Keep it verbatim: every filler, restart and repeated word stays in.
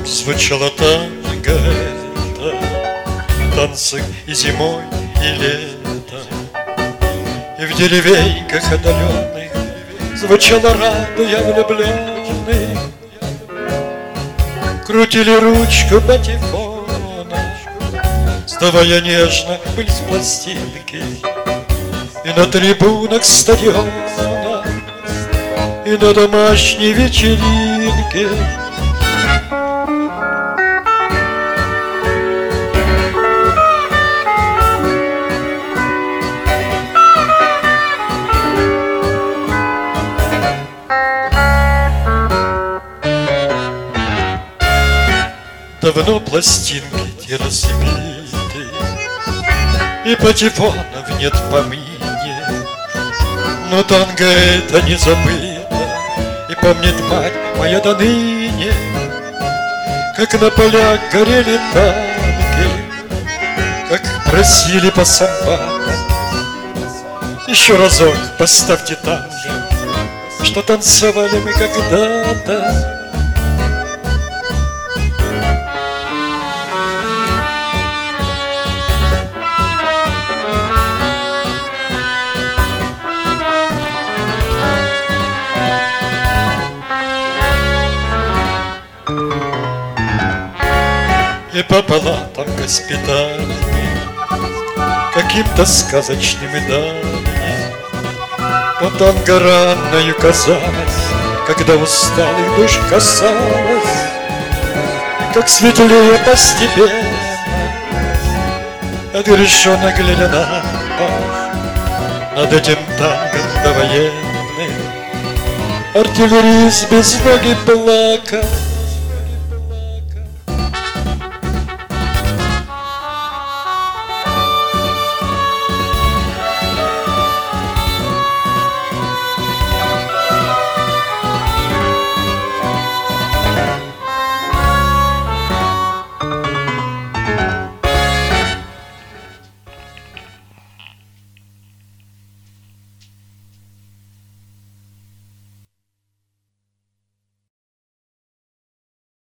Звучало танго это, танцы и зимой, и летом, и в деревеньках отдаленных звучала радуя влюбленных. Крутили ручку патефона, сдавая нежно пыль с пластинки. И на трибунах стадиона, и на домашней вечеринке. Давно пластинки те разбиты, и патефонов нет в помине. Но танго это не забыто, и помнит мать моя до ныне, как на полях горели танки, как просили по самбатам: еще разок поставьте танго, что танцевали мы когда-то. И по палатам госпитальным, каким-то сказочным и давним, но танго ранною казалось, когда усталых душ касалась, как светлее постепенно, отрешенно глядя на пол, над этим танго довоенным. Артиллерист без ноги плакал,